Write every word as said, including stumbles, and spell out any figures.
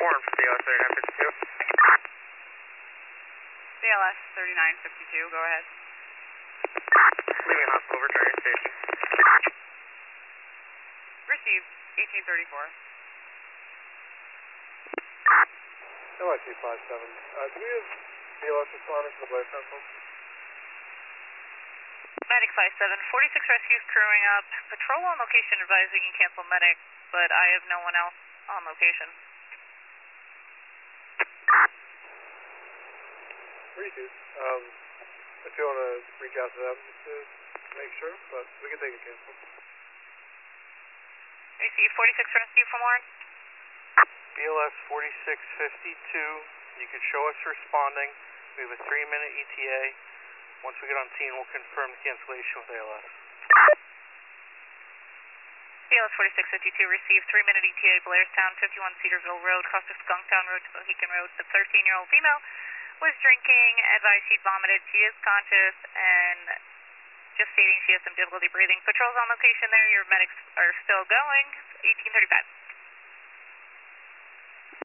Forum for B L S thirty-nine fifty-two. B L S thirty-nine fifty-two, go ahead. Leaving hospital, returning station. Received, eighteen thirty-four. N Y C five seven. Uh, do we have B L S responding to the Blair Central? Medic five seven, forty-six rescues crewing up. Patrol on location advising you can cancel medic, but I have no one else on location. Received. Um, if you want to reach out to them to make sure, but we can take a cancel. Receive forty-six rescue from Warren. B L S forty-six fifty-two, you can show us responding. We have a three minute E T A. Once we get on scene, we'll confirm the cancellation with A L S. B L S forty-six fifty-two, received three minute E T A, Blairstown, fifty-one Cedarville Road, cross of Skunktown Road to Mohican Road. The thirteen year old female was drinking, advised she vomited. She is conscious and just stating she has some difficulty breathing. Patrol's on location there, your medics are still going. eighteen thirty-five.